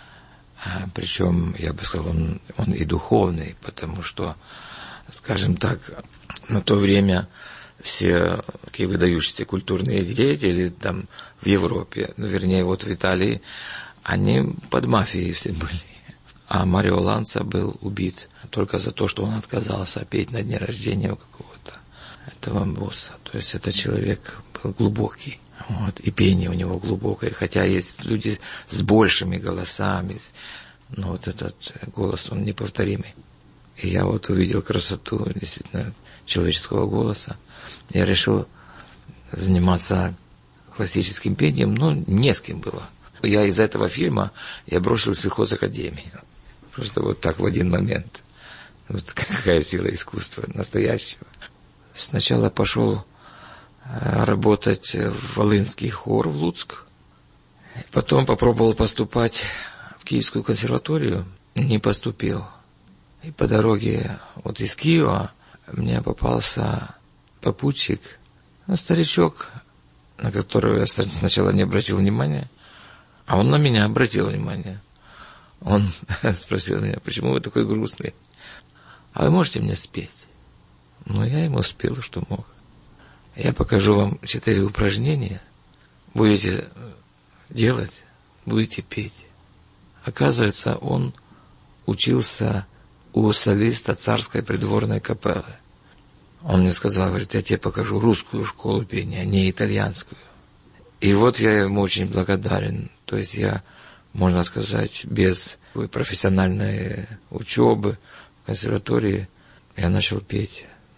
Причем, я бы сказал, он и духовный, потому что, скажем так, на то время все такие выдающиеся культурные деятели там в Европе, ну, вернее, вот в Италии, они под мафией все были. А Марио Ланца был убит только за то, что он отказался петь на дне рождения у какого-то этого босса. То есть этот человек был глубокий. Вот, и пение у него глубокое, хотя есть люди с большими голосами, но вот этот голос, он неповторимый. И я вот увидел красоту действительно человеческого голоса. Я решил заниматься классическим пением, но не с кем было. Я из этого фильма бросил сельхозакадемию. Просто вот так в один момент. Вот какая сила искусства настоящего. Сначала пошел работать в Волынский хор в Луцк. Потом попробовал поступать в Киевскую консерваторию. Не поступил. И по дороге вот из Киева мне попался попутчик, старичок, на которого я сначала не обратил внимания, а он на меня обратил внимание. Он спросил меня, почему вы такой грустный? А вы можете мне спеть? Ну, я ему спел, что мог. Я покажу вам 4 упражнения. Будете делать, будете петь. Оказывается, он учился у солиста царской придворной капеллы. Он мне сказал, говорит, я тебе покажу русскую школу пения, а не итальянскую. И вот я ему очень благодарен. То есть я, можно сказать, без профессиональной учебы в консерватории я начал петь.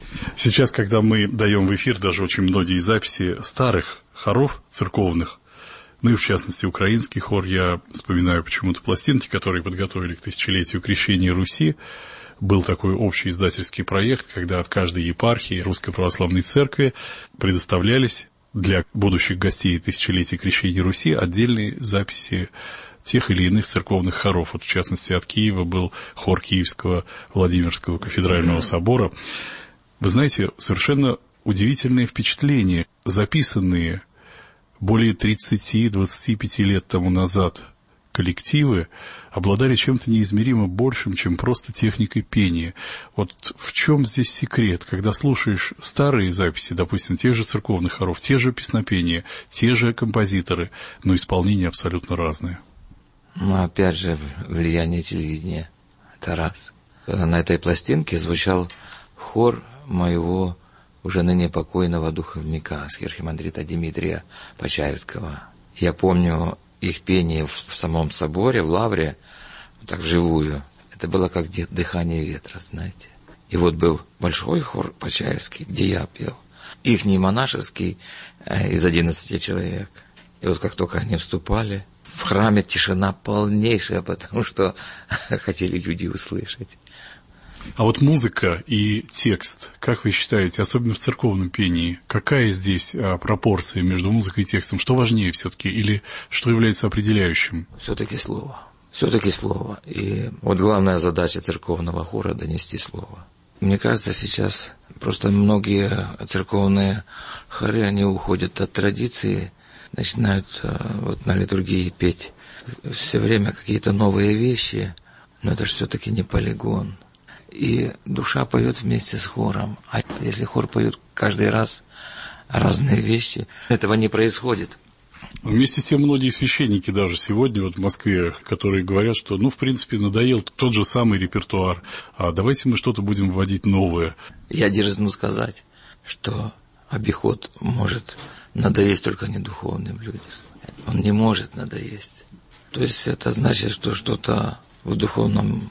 Сейчас, когда мы даем в эфир даже очень многие записи старых хоров церковных, ну и в частности украинский хор, я вспоминаю почему-то пластинки, которые подготовили к тысячелетию крещения Руси. Был такой общий издательский проект, когда от каждой епархии Русской Православной Церкви предоставлялись для будущих гостей тысячелетия крещения Руси отдельные записи тех или иных церковных хоров. Вот, в частности, от Киева был хор Киевского Владимирского кафедрального собора. Вы знаете, совершенно удивительные впечатления, записанные более 30-25 лет тому назад коллективы, обладали чем-то неизмеримо большим, чем просто техникой пения. Вот в чем здесь секрет? Когда слушаешь старые записи, допустим, тех же церковных хоров, те же песнопения, те же композиторы, но исполнение абсолютно разное. Ну, опять же, влияние телевидения. Это раз. На этой пластинке звучал хор моего уже ныне покойного духовника, архимандрита Дмитрия Почаевского. Я помню их пение в самом соборе, в лавре, так вживую. Это было как дыхание ветра, знаете. И вот был большой хор Почаевский, где я пел. Ихний монашеский из 11 человек. И вот как только они вступали, в храме тишина полнейшая, потому что хотели люди услышать. А вот музыка и текст, как вы считаете, особенно в церковном пении, какая здесь пропорция между музыкой и текстом? Что важнее все-таки или что является определяющим? Все-таки слово. Все-таки слово. И вот главная задача церковного хора — донести слово. Мне кажется, сейчас просто многие церковные хоры, они уходят от традиции, начинают вот на литургии петь все время какие-то новые вещи, но это же все-таки не полигон. И душа поет вместе с хором. А если хор поет каждый раз разные вещи, этого не происходит. Вместе с тем многие священники даже сегодня вот в Москве, которые говорят, что, в принципе, надоел тот же самый репертуар, а давайте мы что-то будем вводить новое. Я дерзну сказать, что обиход может надоесть только недуховным людям. Он не может надоесть. То есть это значит, что что-то в духовном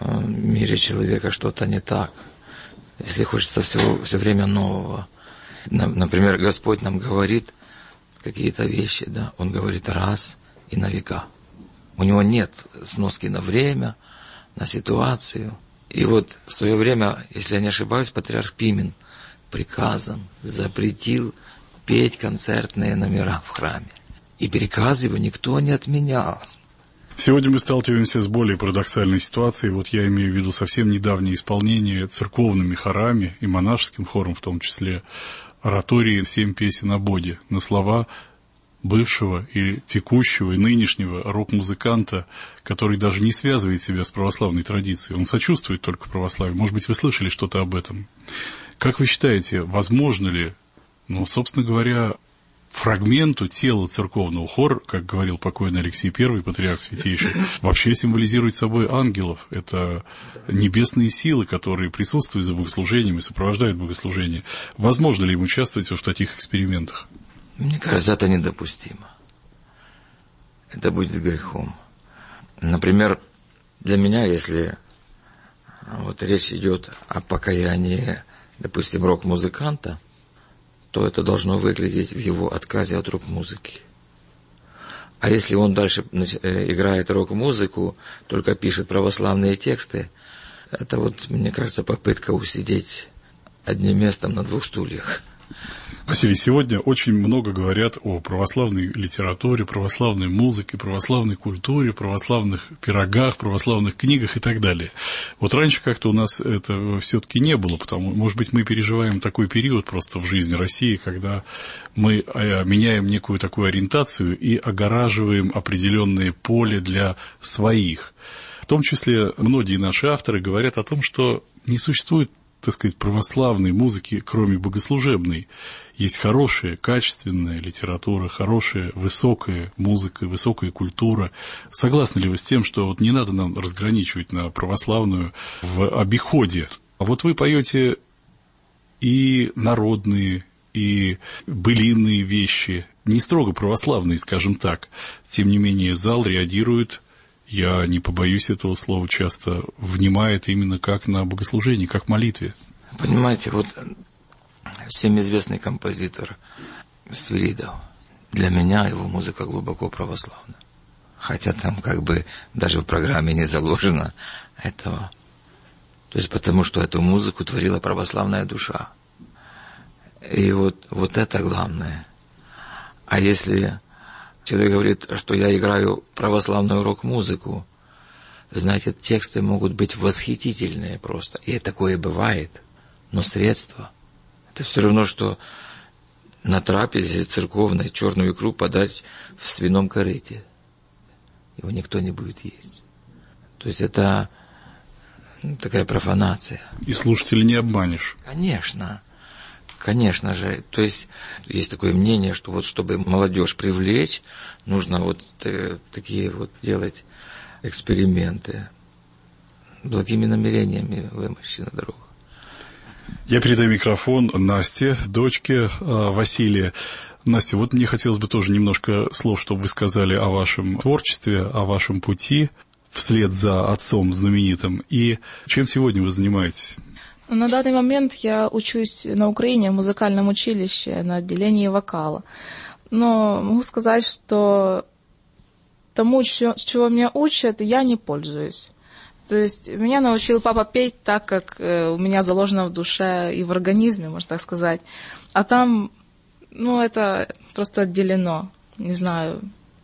мире человека что-то не так. Если хочется все время нового. Например, Господь нам говорит какие-то вещи, да, Он говорит раз и на века. У Него нет сноски на время, на ситуацию. И вот в свое время, если я не ошибаюсь, патриарх Пимен приказом запретил петь концертные номера в храме. И приказ его никто не отменял. Сегодня мы сталкиваемся с более парадоксальной ситуацией. Вот я имею в виду совсем недавнее исполнение церковными хорами и монашеским хором в том числе оратории «Семь песен о Боге» на слова бывшего и текущего, и нынешнего рок-музыканта, который даже не связывает себя с православной традицией. Он сочувствует только православию. Может быть, вы слышали что-то об этом? Как вы считаете, возможно ли, собственно говоря, фрагменту тела церковного хор, как говорил покойный Алексей I, патриарх святейший, вообще символизирует собой ангелов. Это небесные силы, которые присутствуют за богослужением и сопровождают богослужение. Возможно ли им участвовать в таких экспериментах? Мне кажется, это недопустимо. Это будет грехом. Например, для меня, если вот речь идет о покаянии, допустим, рок-музыканта, то это должно выглядеть в его отказе от рок-музыки. А если он дальше играет рок-музыку, только пишет православные тексты, это вот, мне кажется, попытка усидеть одним местом на двух стульях. Василий, сегодня очень много говорят о православной литературе, православной музыке, православной культуре, православных пирогах, православных книгах и так далее. Вот раньше как-то у нас это все-таки не было, потому, может быть, мы переживаем такой период просто в жизни России, когда мы меняем некую такую ориентацию и огораживаем определенные поле для своих. В том числе многие наши авторы говорят о том, что не существует, так сказать, православной музыки, кроме богослужебной. Есть хорошая, качественная литература, хорошая, высокая музыка, высокая культура. Согласны ли вы с тем, что вот не надо нам разграничивать на православную в обиходе? А вот вы поете и народные, и былинные вещи, не строго православные, скажем так. Тем не менее, зал реагирует, я не побоюсь этого слова, часто внимает именно как на богослужении, как молитве. Понимаете, вот всем известный композитор Свиридов. Для меня его музыка глубоко православна. Хотя там как бы даже в программе не заложено этого. То есть потому что эту музыку творила православная душа. И вот это главное. А если человек говорит, что я играю православную рок-музыку, знаете, тексты могут быть восхитительные просто. И такое бывает. Но средства — это все равно, что на трапезе церковной черную икру подать в свином корыте. Его никто не будет есть. То есть это такая профанация. И слушателей не обманешь. Конечно. Конечно же. То есть есть такое мнение, что вот чтобы молодежь привлечь, нужно вот такие вот делать эксперименты. Благими намерениями вымощена дорога. Я передаю микрофон Насте, дочке Василия. Настя, вот мне хотелось бы тоже немножко слов, чтобы вы сказали о вашем творчестве, о вашем пути вслед за отцом знаменитым. И чем сегодня вы занимаетесь? На данный момент я учусь на Украине в музыкальном училище на отделении вокала. Но могу сказать, что тому, чего меня учат, я не пользуюсь. То есть меня научил папа петь так, как у меня заложено в душе и в организме, можно так сказать. А там, это просто отделено, не знаю.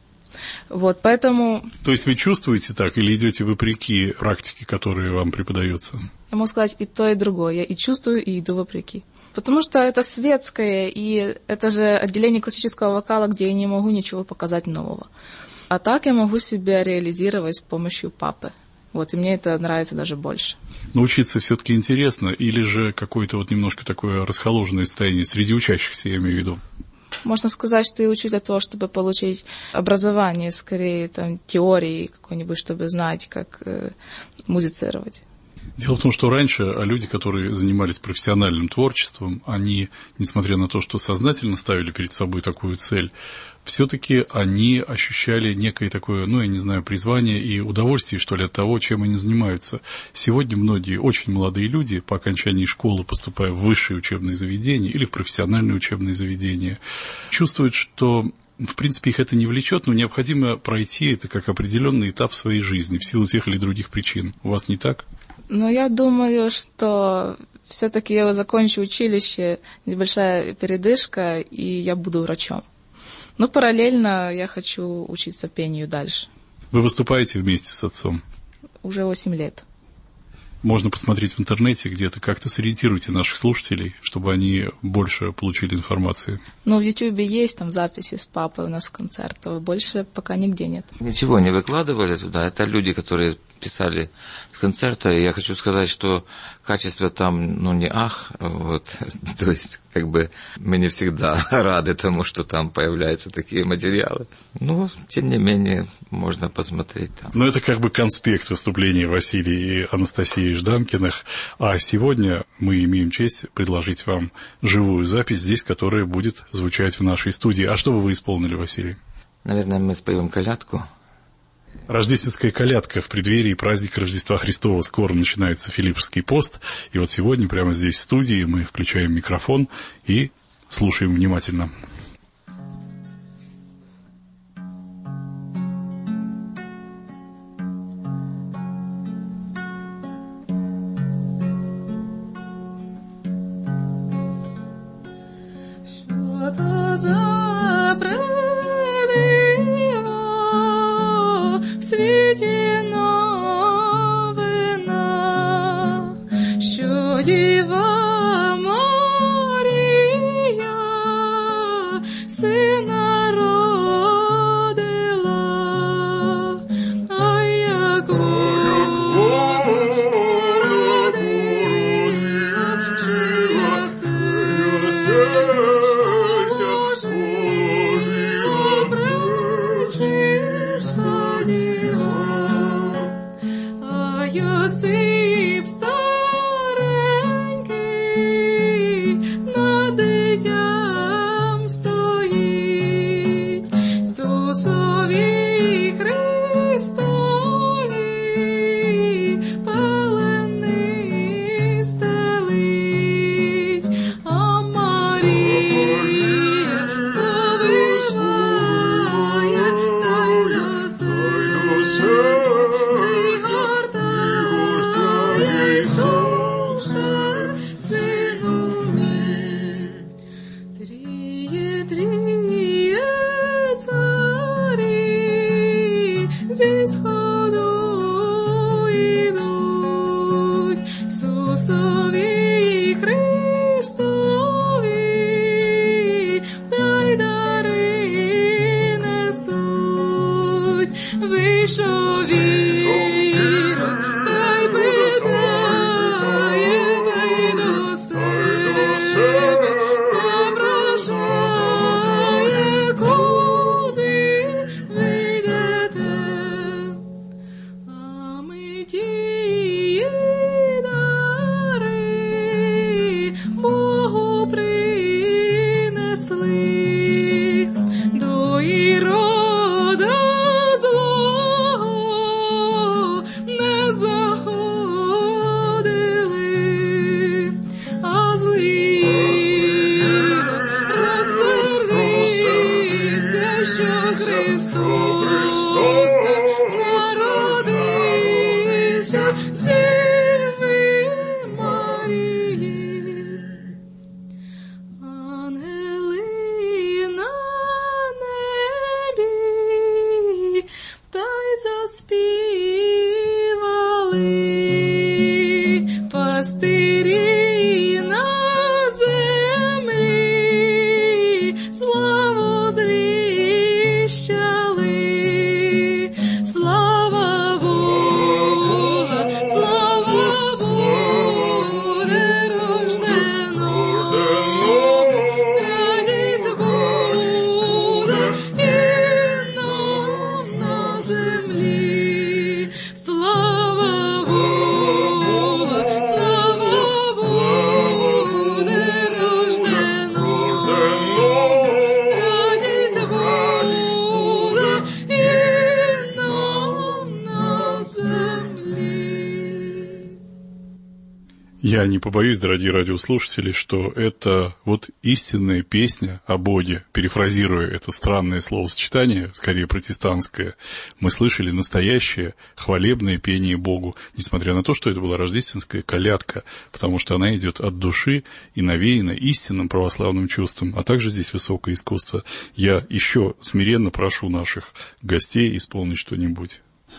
Вот, поэтому... То есть вы чувствуете так или идете вопреки практике, которая вам преподается? Я могу сказать и то, и другое. Я и чувствую, и иду вопреки. Потому что это светское, и это же отделение классического вокала, где я не могу ничего показать нового. А так я могу себя реализировать с помощью папы. Вот, и мне это нравится даже больше. Научиться все-таки интересно, или же какое-то вот немножко такое расхоложенное состояние среди учащихся, я имею в виду? Можно сказать, что я учу для того, чтобы получить образование, скорее, там, теории какой-нибудь, чтобы знать, как музицировать. Дело в том, что раньше люди, которые занимались профессиональным творчеством, они, несмотря на то, что сознательно ставили перед собой такую цель, все-таки они ощущали некое такое, призвание и удовольствие, что ли, от того, чем они занимаются. Сегодня многие очень молодые люди по окончании школы, поступая в высшие учебные заведения или в профессиональные учебные заведения, чувствуют, что в принципе их это не влечет, но необходимо пройти это как определенный этап в своей жизни в силу тех или других причин. У вас не так? Я думаю, что все-таки я закончу училище, небольшая передышка, и я буду врачом. Параллельно я хочу учиться пению дальше. Вы выступаете вместе с отцом? Уже 8 лет. Можно посмотреть в интернете где-то, как-то сориентируйте наших слушателей, чтобы они больше получили информации. В Ютьюбе есть там записи с папой у нас концертов, больше пока нигде нет. Ничего не выкладывали туда, это люди, которые писали с концерта, и я хочу сказать, что качество там, не ах, вот, то есть, мы не всегда рады тому, что там появляются такие материалы. Тем не менее, можно посмотреть там. Это конспект выступления Василия и Анастасии Жданкиных, а сегодня мы имеем честь предложить вам живую запись здесь, которая будет звучать в нашей студии. А что бы вы исполнили, Василий? Наверное, мы споем колядку. Рождественская колядка в преддверии праздника Рождества Христова. Скоро начинается Филипповский пост. И вот сегодня прямо здесь в студии мы включаем микрофон и слушаем внимательно. Діва Марія сина родила, а як родила, жила Божия пречиста діва, а Йосип старенький над дитям стоїть. Я не побоюсь, дорогие радиослушатели, что это вот истинная песня о Боге. Перефразируя это странное словосочетание, скорее протестантское, мы слышали настоящее хвалебное пение Богу, несмотря на то, что это была рождественская колядка, потому что она идет от души и навеяна истинным православным чувством, а также здесь высокое искусство. Я еще смиренно прошу наших гостей исполнить что-нибудь.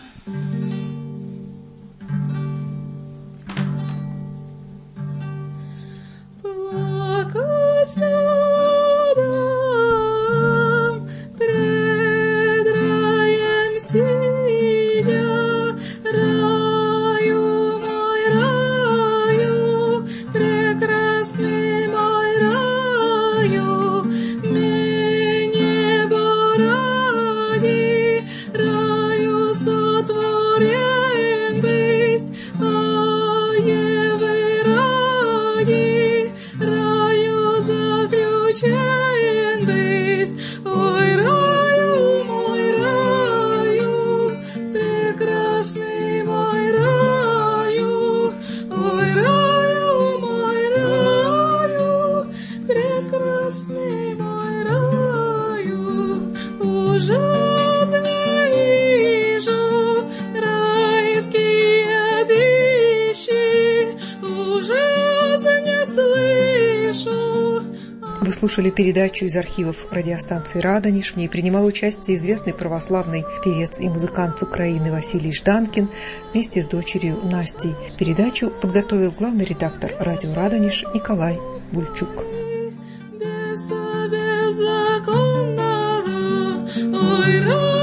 Господом пред раем сидя, раю мой, раю, прекрасный мой раю, мне небо ради, раю сотворен быть, а Евы ради, раю заключен быть, ой, раю мой, раю, прекрасный мой раю, ой, раю мой, раю, прекрасный мой раю, ужас не вижу, райские пищи, ужас не слышу. Вы слушали передачу из архивов радиостанции «Радонеж». В ней принимал участие известный православный певец и музыкант с Украины Василий Жданкин вместе с дочерью Настей. Передачу подготовил главный редактор радио «Радонеж» Николай Бульчук. Беззаконного, ой,